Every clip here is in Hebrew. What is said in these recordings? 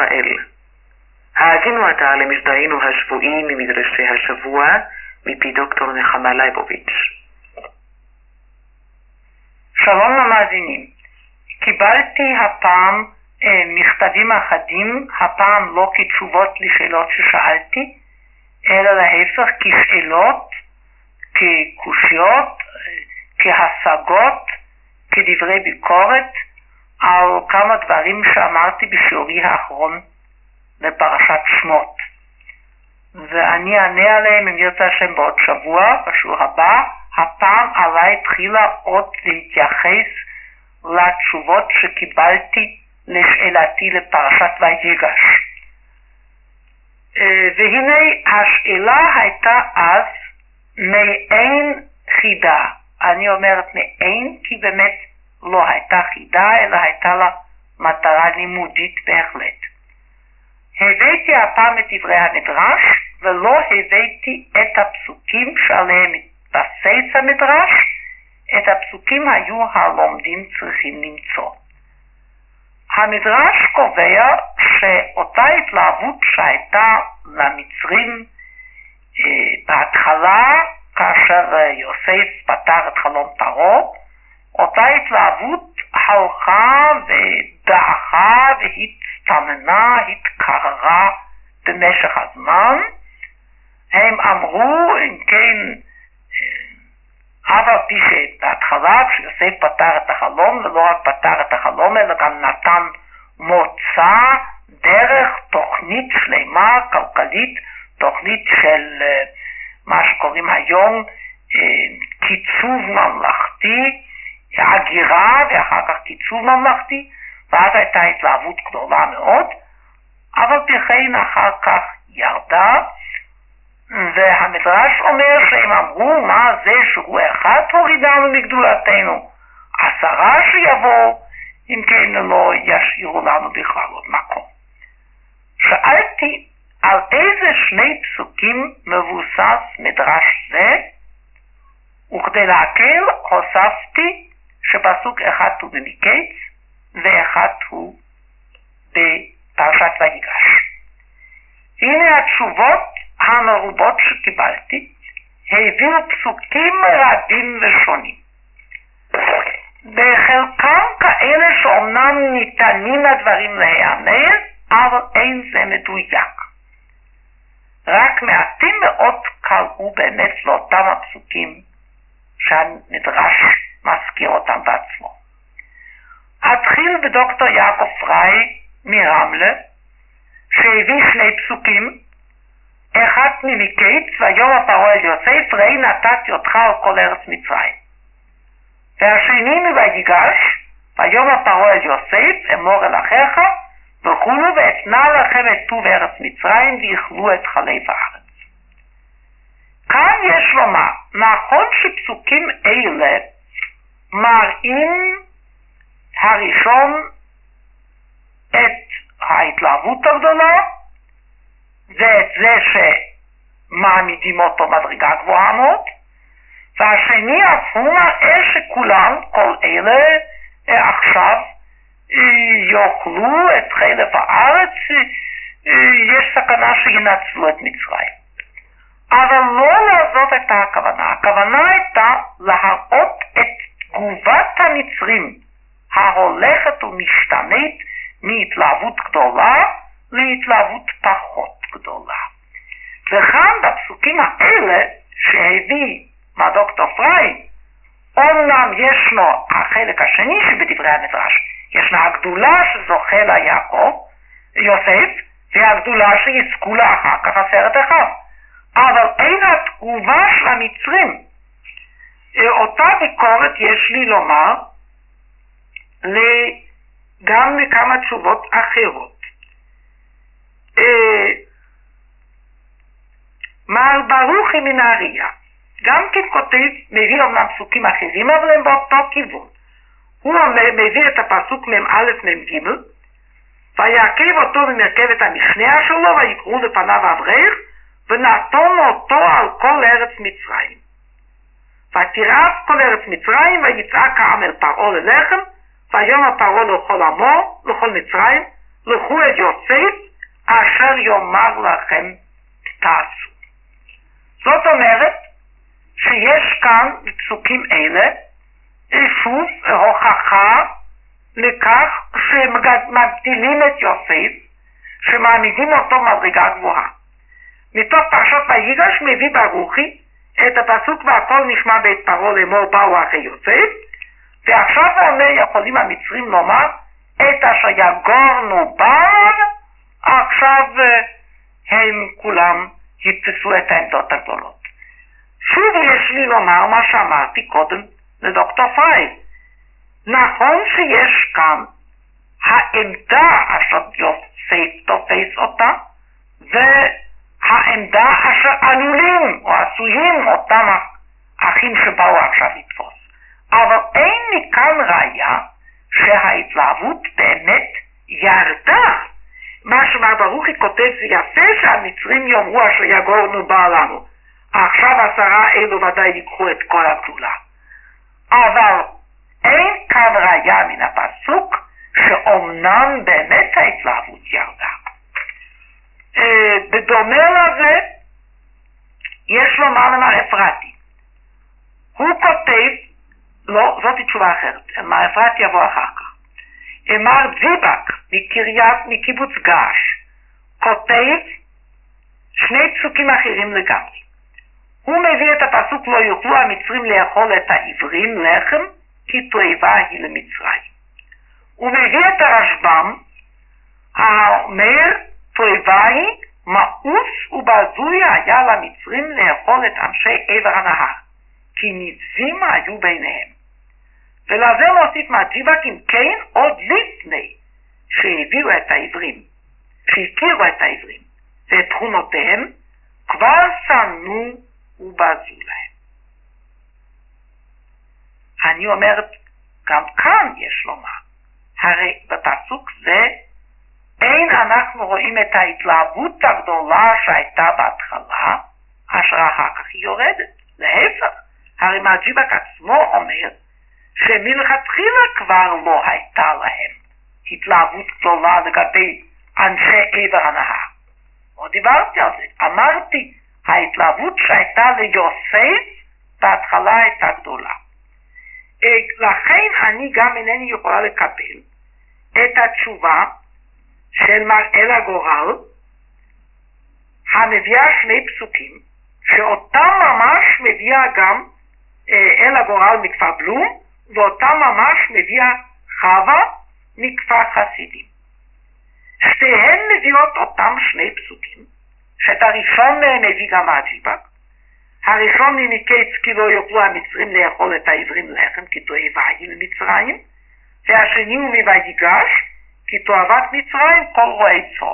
ישראל. האזינו עתה למשדרנו השבועי ממדרשי השבוע מפי דוקטור נחמה ליבוביץ'. שלום למאזינים. קיבלתי הפעם מכתבים אחדים, הפעם לא כתשובות לשאלות ששאלתי, אלא להפך כשאלות, כקושיות, כהשגות, כדברי ביקורת על כמה דברים שאמרתי בשיעורי האחרון בפרשת שמות. ואני אענה עליהם אם ירצה השם בעוד שבוע, בשיעור הבא. הפעם עליי תחילה עוד להתייחס לתשובות שקיבלתי לשאלתי לפרשת ויגש. והנה השאלה הייתה אז מאין חידה. אני אומרת מאין כי באמת לא הייתה חידה, אלא הייתה לה מטרה לימודית בהחלט. הבאתי הפעם את דברי המדרש ולא הבאתי את הפסוקים שעליהם התבסס המדרש. את הפסוקים היו הלומדים צריכים למצוא. המדרש קובע שאותה התלהבות שהייתה למצרים בהתחלה כאשר יוסף פתר את חלום פרעה, אותה התלהבות הלכה ודעכה והצטננה, התקררה במשך הזמן. הם אמרו, אם כן, אף על פי שבהתחלה כשיוסף פתר את החלום, ולא רק פתר את החלום אלא גם נתן מוצא דרך תוכנית שלמה כלכלית, תוכנית של מה שקוראים היום קיצוב ממלכתי, הגירה ואחר כך קיצוב ממלכתי, ואז הייתה התלהבות גדולה מאוד, אבל בכן אחר כך ירדה. והמדרש אומר שהם אמרו, מה זה שהוא אחד הורידנו מגדולתנו, 10 שיבואו, אם כן לא ישאירו לנו בכלל עוד מקום. שאלתי על איזה 2 פסוקים מבוסס מדרש זה, וכדי להקל הוספתי שפסוק אחד הוא במקץ ואחד הוא בפרשת ויגש. הנה התשובות המרובות שקיבלתי, הביאו פסוקים רבים ושונים. בחלקם כאלה שאומנם ניתנים הדברים להיאמר, אבל אין זה מדויק. רק מעטים מאוד קראו באמת לאותם הפסוקים שהמדרש מזכיר אותם בעצמו. אתחיל בדוקטור יעקב פריי מרמלה, שהביא 2 פסוקים, אחד ממקץ, ויאמר פרעה אל יוסף, ראי נתתי אותך על כל ארץ מצרים. והשני מויגש, ויאמר פרעה אל יוסף, אמור אל אחיך, וכולו, ואתנה לכם את טוב ארץ מצרים, ויאכלו את חלב הארץ. כאן יש לומר, נכון שפסוקים אלה מראים הראשון את ההתלהבות הגדולה, ואת זה שמעמידים אותו מדרגה גבוהה מאוד, והשני אף הוא מראה שכולם, כל אלה עכשיו יאכלו את חלב הארץ, יש סכנה שינצלו את מצרים. אבל לא לעזוב את הכוונה. הכוונה הייתה להראות את תגובת המצרים ההולכת ומשתנית מהתלהבות גדולה להתלהבות פחות גדולה. וכאן בפסוקים האלה שהביא מהדוקטור פריי, אומנם ישנו החלק השני שבדברי המדרש, ישנה הגדולה שזוכה לה יוסף, והגדולה שיזכו לה אחר כך 10 אחיו. אבל אין התגובה של המצרים. אותה ביקורת יש לי לומר גם לכמה תשובות אחרות. מר ברוכי מנהריה גם כן כותב, מביא אומנם פסוקים אחרים, אבל הם באותו כיוון. הוא מביא את הפסוק מ"א מ"ג, ויעכב אותו במרכבת המשנה שלו, ויקראו לפניו אברך, ונתון אותו על כל ארץ מצרים. ותרעב כל ארץ מצרים, ויצעק העם אל פרעה ללחם, ויאמר פרעה לכל עמו, לכל מצרים, לכו אל יוסף אשר יאמר לכם תעשו. זאת אומרת שיש כאן בפסוקים אלה שוב הוכחה לכך שמגדילים את יוסף, שמעמידים אותו מדרגה גבוהה. מתוך פרשת ויגש מביא ברוכי את הפסוק והכל נשמע בית פרעה לאמור באו אחרי יוסף, ועכשיו יכולים המצרים לומר את אשר יגורנו בם, עכשיו הם כולם יתפסו את העמדות הגדולות. שוב יש לי לומר מה שאמרתי קודם לדוקטור פריי. נכון שיש כאן העמדה אשר יוסף תופס אותה, והעמדה אשר עלולים או עשויים אותם האחים שבאו עכשיו לתפוס. אבל אין מכאן ראיה שההתלהבות באמת ירדה. מה שמר ברוכי כותב זה יפה שהמצרים יאמרו אשר יגורנו בא לנו. עכשיו 10 אלו ודאי ייקחו את כל הגדולה. אבל אין כאן ראיה מן הפסוק שאומנם באמת ההתלהבות ירדה. בדומה לזה יש לומר למר אפרתי. הוא כותב, לא, זאת תשובה אחרת, מר אפרתי יבוא אחר כך. מר ג'יבק מקיבוץ געש כותב 2 פסוקים אחרים לגמרי. הוא מביא את הפסוק לא יוכלו המצרים לאכול את העברים לחם כי תועבה היא למצרים. הוא מביא את הרשב"ם האומר תועבה היא מאוס ובזוי היה למצרים לאכול את אנשי עבר הנהר כי נזים היו ביניהם. ולזה מוסיף מג'יבק אם כן עוד לפני שהכירו את העברים ואת תכונותיהם כבר שנאו ובזו להם. אני אומרת גם כאן יש לומר, הרי בפסוק זה אין אנחנו רואים את ההתלהבות הגדולה שהייתה בהתחלה אשר אחר כך היא יורדת. להפך, הרי מג'יבק עצמו אומר שמלכתחילה כבר לא הייתה להם התלהבות גדולה לגבי אנשי עבר הנהר. לא דיברתי על זה, אמרתי ההתלהבות שהייתה ליוסף בהתחלה הייתה גדולה. לכן אני גם אינני יכולה לקבל את התשובה של מר אל הגורל המביאה 2 פסוקים שאותם ממש מביאה גם אל הגורל מכפר בלום ואותם ממש מביאה חווה מכפר חסידים. שתיהן מביאות אותם 2 פסוקים שאת הראשון מביא גם מג'יבק. הראשון ממקץ כי לא יוכלו המצרים לאכול את העברים לחם כי תועבה היא למצרים, והשני הוא מויגש כי תועבת מצרים כל רועי צאן.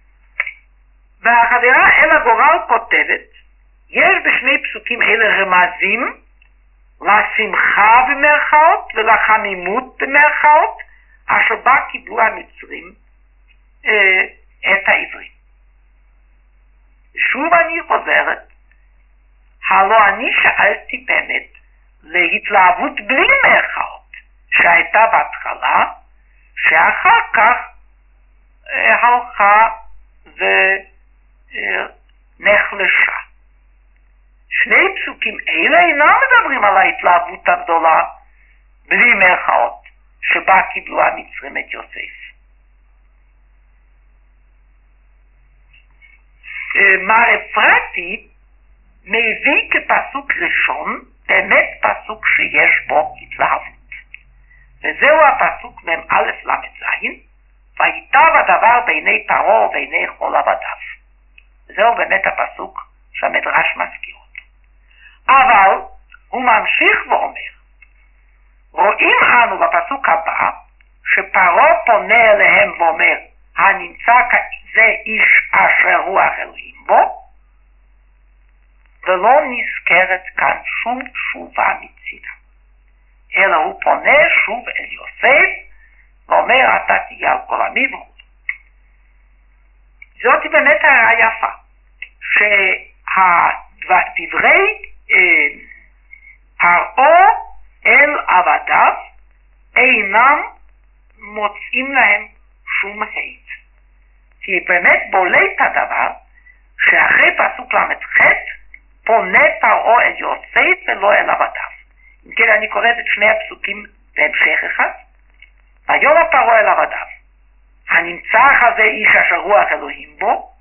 והחברה אל הגורל כותבת יש ב2 פסוקים אלה רמזים לשמחה במרכאות ולחמימות במרכאות אשר בה קיבלו המצרים את העברים. שוב אני חוזרת, הלא אני שאלתי באמת להתלהבות בלי מרכאות שהייתה בהתחלה שאחר כך הלכה ונחלשה. 2 פסוקים אלה אינם מדברים על ההתלהבות הגדולה בלי מרכאות שבה קיבלו המצרים את יוסף. מר אפרתי מביא כפסוק ראשון באמת פסוק שיש בו התלהבות. וזהו הפסוק מ"א ל"ז, ויטב הדבר בעיני פרעה ובעיני כל עבדיו. זהו באמת הפסוק שהמדרש מזכיר אותו. אבל הוא ממשיך ואומר, רואים אנו בפסוק הבא שפרעה פונה אליהם ואומר, הנמצא זה איש אשר רוח אלוהים בו, ולא נזכרת כאן שום תשובה מצידה. אלא הוא פונה שוב אל יוסף ואומר אתה תהיה על כל עמי וכו'. זאת באמת הערה יפה, שהדברי פרעה אל עבדיו אינם מוצאים להם שום היץ. כי באמת בולט הדבר שאחרי פסוק ל"ח פונה פרעה אל יוסף ולא אל עבדיו. אם כן, אני קורא את שני הפסוקים בהמשך אחד. ויאמר פרעה אל עבדיו, הנמצא הזה איש אשר רוח אלוהים בו?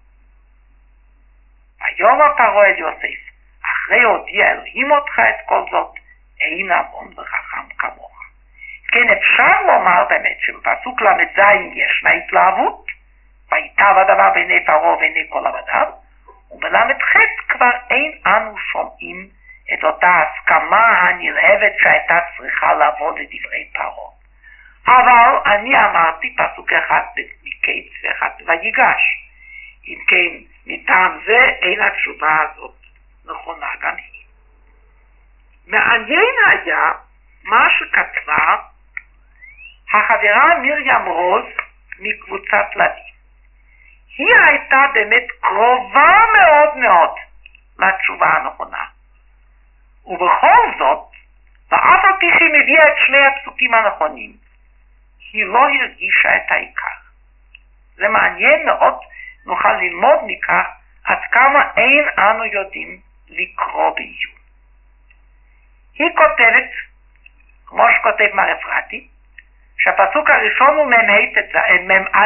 ויאמר פרעה אל יוסף, אחרי הודיע אלוהים אותך את כל זאת, אין עוון וחכם כמוך. כן, אפשר לומר באמת שבפסוק ל"ז ישנה התלהבות, ויטב הדבר בעיני פרעה ובעיני כל עבדיו, ובל"ח כבר אין אנו שומעים את אותה הסכמה הנלהבת שהייתה צריכה לבוא לדברי פרעה. אבל אני אמרתי פסוק אחד מקץ ואחד ויגש. אם כן, מטעם זה אין התשובה הזאת נכונה גם היא. מעניין היה מה שכתבה החברה מרים רוז מקבוצת לוי. היא הייתה באמת קרובה מאוד מאוד לתשובה הנכונה. ובכל זאת, ואף על פי שהיא מביאה את שני הפסוקים הנכונים, היא לא הרגישה את העיקר. זה מעניין מאוד, נוכל ללמוד מכך עד כמה אין אנו יודעים לקרוא בעיון. היא כותבת, כמו שכותב מר אפרתי, שהפסוק הראשון הוא מ"א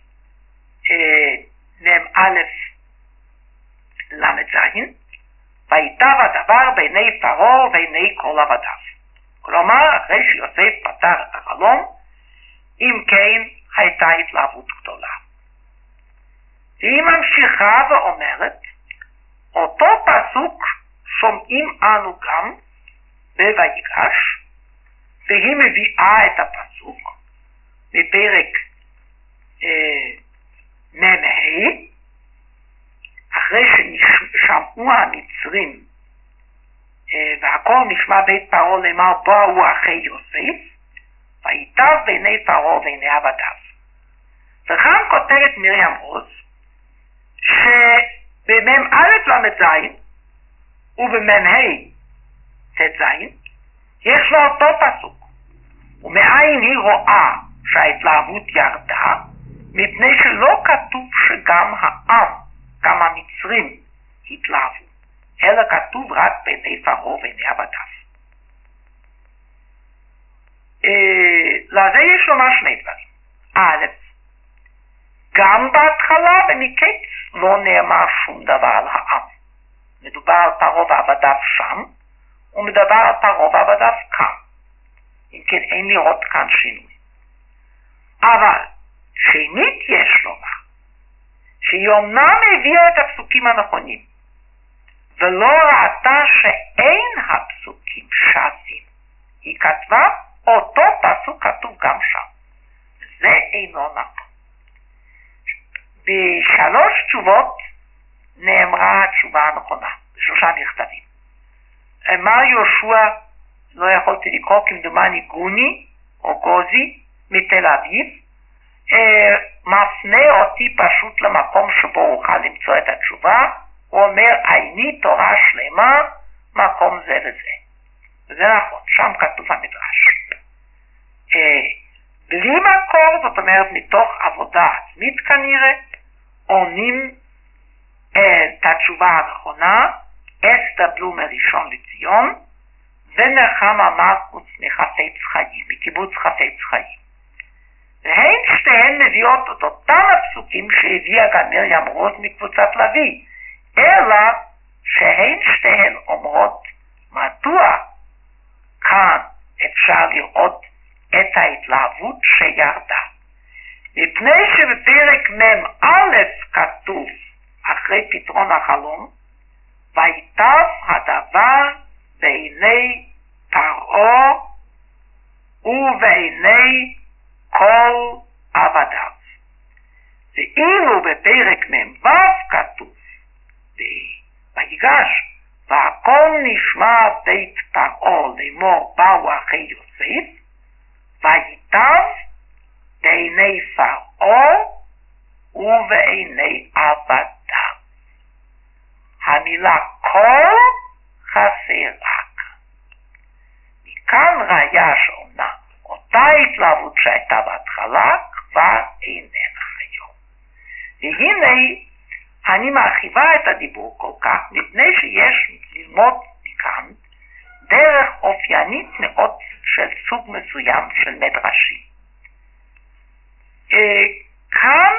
ל"ז, ויטב הדבר בעיני פרעה ובעיני כל עבדיו. כלומר, אחרי שיוסף פתר את החלום, אם כן, הייתה התלהבות גדולה. והיא ממשיכה ואומרת, אותו פסוק שומעים אנו גם בויגש, והיא מביאה את הפסוק מפרק מ"ה, אחרי ששמעו המצרים והכל נשמע בית פרעה לאמר באו אחי יוסף, ויטב בעיני פרעה ובעיני עבדיו. וכאן כותבת מרים רוז שבמ"א ל"ז ובמ"ה ט"ז יש לו אותו פסוק, ומאין היא רואה שההתלהבות ירדה? מפני שלא כתוב שגם העם, גם המצרים התלהבו, אלא כתוב רק בעיני פרעה ובעיני עבדיו. לזה יש לומר שני דברים. א', גם בהתחלה במקץ לא נאמר שום דבר על העם. מדובר על פרעה ועבדיו שם, ומדבר על פרעה ועבדיו כאן. אם כן, אין לראות כאן שינוי. אבל שנית יש לומר, שהיא אומנם הביאה את הפסוקים הנכונים, ולא ראתה שאין הפסוקים שווים. היא כתבה, אותו פסוק כתוב גם שם. זה אינו נכון. בשלוש תשובות נאמרה התשובה הנכונה, בשלושה מכתבים. אמר יהושע, לא יכולתי לקרוא, כמדומני גוני או גוזי מתל אביב, מפנה אותי פשוט למקום שבו אוכל למצוא את התשובה. הוא אומר, עיני תורה שלמה, מקום זה וזה. וזה נכון, שם כתוב המדרש. בלי מקור, זאת אומרת מתוך עבודה עצמית כנראה, עונים את התשובה הנכונה, אסתר בלומר ראשון לציון, ונחמה מרקוס מחפץ חיים, מקיבוץ חפץ חיים. והן שתיהן מביאות את אותם הפסוקים שהביאה גם מרים רוז מקבוצת לוי, אלא שהן שתיהן אומרות מדוע כאן אפשר לראות את ההתלהבות שירדה. מפני שבפרק מ"א כתוב אחרי פתרון החלום, ויטב הדבר בעיני פרעה ובעיני כל עבדיו. ואילו בפרק מ"ו כתוב ויגש, והכל נשמע בית פרעה לאמור באו אחי יוסף, ויטב בעיני פרעה ובעיני עבדיו. המילה כל חסרה. מכאן ראיה שאומנם אותה התלהבות שהייתה בהתחלה כבר איננה היום. והנה אני מרחיבה את הדיבור כל כך, מפני שיש ללמוד מכאן דרך אופיינית מאוד של סוג מסוים של מדרשים. כאן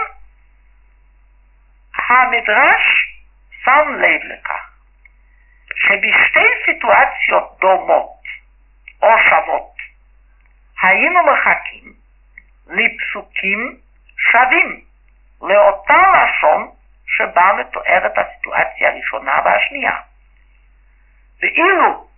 המדרש שם לב לכך שבשתי סיטואציות דומות או שוות היינו מחכים לפסוקים שווים לאותה לשון שבה מתוארת הסיטואציה הראשונה והשנייה. ואילו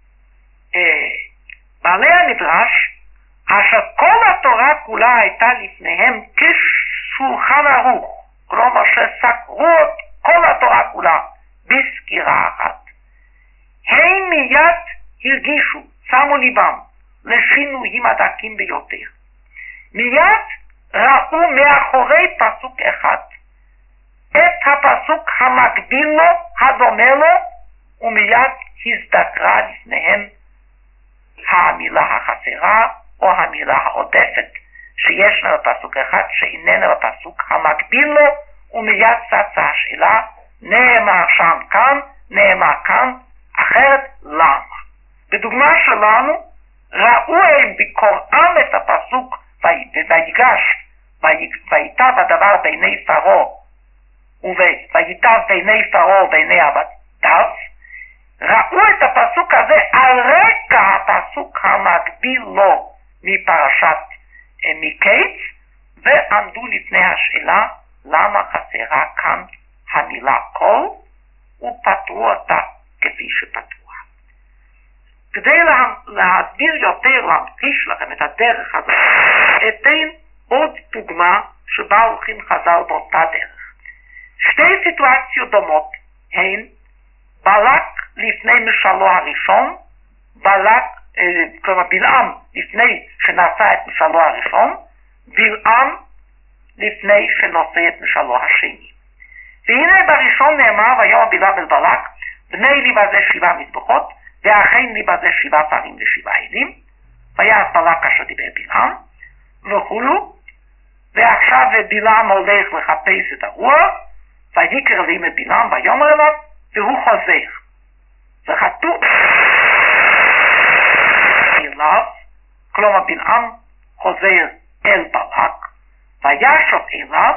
בעלי המדרש, אשר כל התורה כולה הייתה לפניהם כשולחן ערוך, כלומר שסקרו את כל התורה כולה בסקירה אחת, הם מיד הרגישו, שמו ליבם לשינויים הדקים ביותר. מיד ראו מאחורי פסוק אחד את הפסוק המקביל לו, הדומה לו, ומיד הזדקרה לפניהם המילה החסרה או המילה העודפת שיש לנו בפסוק אחד שאיננה בפסוק המקביל לו, ומיד צצה השאלה, נאמר שם כאן, נאמר כאן, אחרת למה? בדוגמה שלנו ראו הם בקוראם את הפסוק ויגש ויטב הדבר בעיני פרעה ויטב בעיני פרעה ובעיני עבדיו, ראו את הפסוק הזה על רקע הפסוק המקביל לו מפרשת מקץ, ועמדו לפני השאלה למה חסרה כאן המילה כל, ופתרו אותה כפי שפתרוה. כדי להסביר יותר, להמחיש לכם את הדרך הזאת, אתן עוד דוגמה שבה הולכים חז"ל באותה דרך. שתי סיטואציות דומות הן בלק לפני משלו הראשון, כלומר בלעם לפני שנשא את משלו הראשון, בלעם לפני שנושא את משלו השני. והנה בראשון נאמר ויאמר בלעם אל בלק, בני לי בזה 7 מזבחות, ואכן לי בזה 7 פרים ו7 אלים, ויעש בלק אשר דיבר בלעם, וכולו, ועכשיו בלעם הולך לחפש את הרוח, ויקרא אליהם את בלעם ויאמר אליו, והוא חוזר. וכתוב אליו, כלומר בלעם חוזר אל בלק, וישב אליו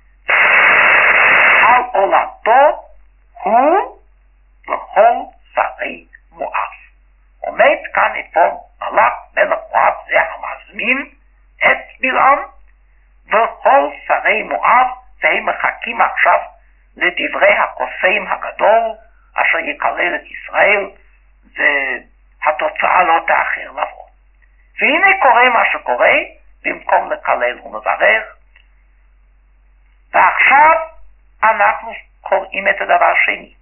על עולתו הוא וכל שרי מואב. עומד כאן איפה בלק מלך מואב, זה המזמין את בלעם, וכל שרי מואב, והם מחכים עכשיו לדברי הקוסם הגדול אשר יקלל את ישראל, והתוצאה לא תאחר לבוא. והנה קורה מה שקורה, במקום לקלל הוא מברך. ועכשיו אנחנו קוראים את הדבר שנית.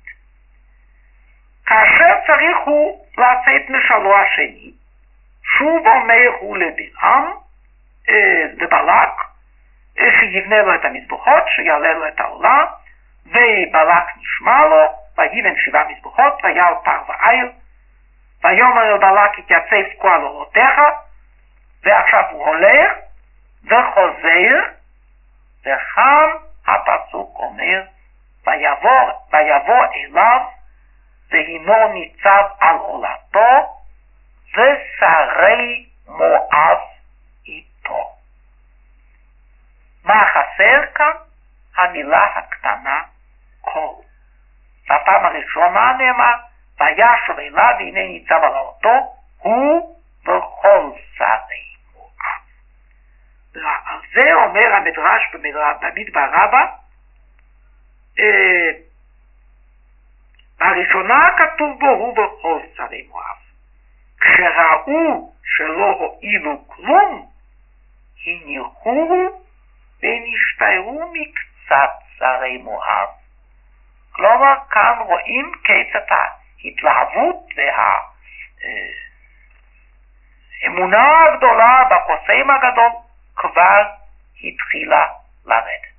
כאשר צריך הוא לצאת משלו השני, שוב אומר הוא לבלעם, לבלק, שיבנה לו את המזבחות, שיעלה לו את העולה, ובלק נשמע לו, ויבן 7 מזבחות, ויעל פר ועיל, ויאמר אל בלק התייצב כה על עולותיך, ועכשיו הוא הולך וחוזר, וכאן הפסוק אומר, ויבוא אליו, והינו ניצב על עולתו, ושרי מואב איתו. מה חסר כאן? המילה הקטנה כל. בפעם הראשונה נאמר, וישב אליו והנה ניצב על עולתו, הוא וכל שרי מואב. על זה אומר המדרש במדבר רבה, בראשונה כתוב בו הוא וכל שרי מואב. כשראו שלא הועילו כלום, הניחוהו ונשתערו מקצת שרי מואב. כלומר, כאן רואים כיצד ההתלהבות והאמונה הגדולה בקוסם הגדול כבר התחילה לרדת.